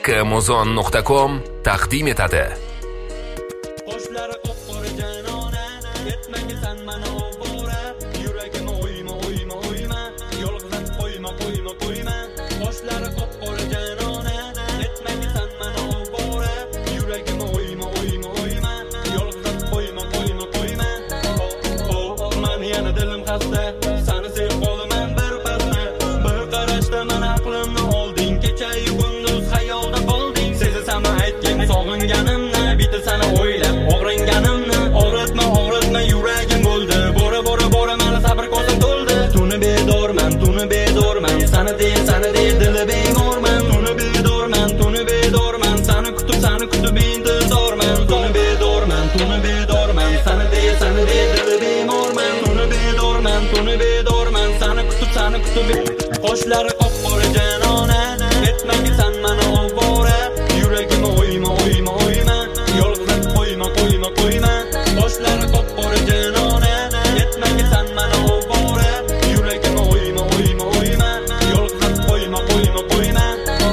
kmuzon.com taqdim etadi. Qoshlari qop-qora janona, yetmaga san mana ovora, yuragimni o'yma, o'yma, o'yma, yolg'izlab qo'yma, qo'yma, qo'yma. Qoshlari qop-qora janona, yetmaga san mana ovora, yuragimni o'yma, o'yma, o'yma, yolg'izlab qo'yma, qo'yma, qo'yma. Oh, men yana dilim xasta, seni sevib qolaman bir pasda, bir qarashda men aqlimni olding, kecha-yu kunduz xayolda qolding. Sezasan aytgan sog'inganimni, bitta sana o'ylab og'ringanimni, og'ritma yuragim bo'ldi. Bora meni sabr ko'zim to'ldi. Tuni bedorman, sana de dili bemorman. Tuni bedorman, sani kutib intizorman. Tuni bedorman, sana de dili bemorman. Tuni bedorman, sani kutib qoshlari qop-qora janona, yetmaga san mana ovora, yuragimni o'yma, o'yma, o'yma, yolg'izlab qo'yma, qo'yma, qo'yma. Qoshlari qop-qora janona, yetmaga san mana ovora, yuragimni o'yma, o'yma, o'yma, yolg'izlab qo'yma, qo'yma, qo'yma.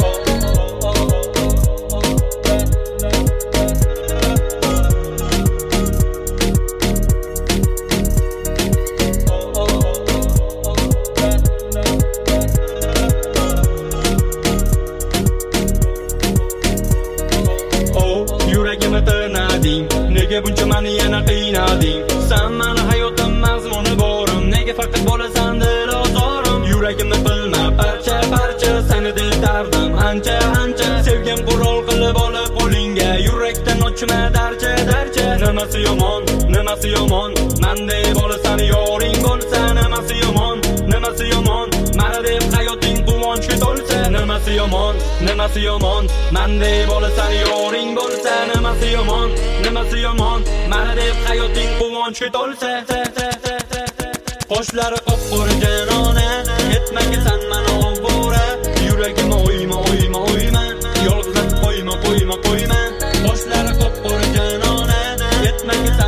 Yuragimni tirnading, nega buncha meni yana qiynading? Sen meni hayotim mazmuni borim, nega faqat bo'lasan dilozorim? Yuragimni bilma parcha, seni dildardim ancha, sevgim qurol qilib olib qo'lingga, yurakdan ochma darcha. Nimasi yomon, menday bo'lasan yoring bo'lsa, nimasi yomon, meni deb hayoting quvonchga to'lsa. Nimasi yomon, menday bo'lasan yoring bo'lsa, nimasi yomon, meni deb hayoting quvonchga to'lsa. Qoshlari qop-qora janona, yetmaga san mana ovora, yuragimni o'yma, o'yma, o'yma, yolg'izlab qo'yma, qo'yma, qo'yma. Qoshlari qop-qora janona, yetmaga san